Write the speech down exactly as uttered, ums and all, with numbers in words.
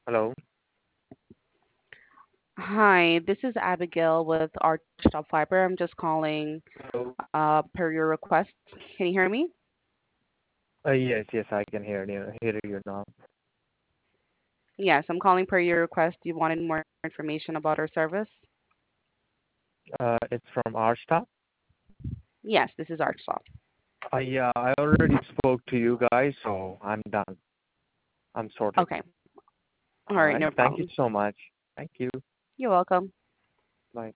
Hello. Hi, this is Abigail with Archtop Fiber. I'm just calling Hello. uh, per your request. Can you hear me? Uh, yes, yes, I can hear you. Hear you now. Yes, I'm calling per your request. You wanted more information about our service? Uh, it's from our staff. Yes, this is Archtop. Uh, yeah, I already spoke to you guys, so I'm done. I'm sorted. Okay. All All right, right. no Thank you problem. so much. Thank you. You're welcome.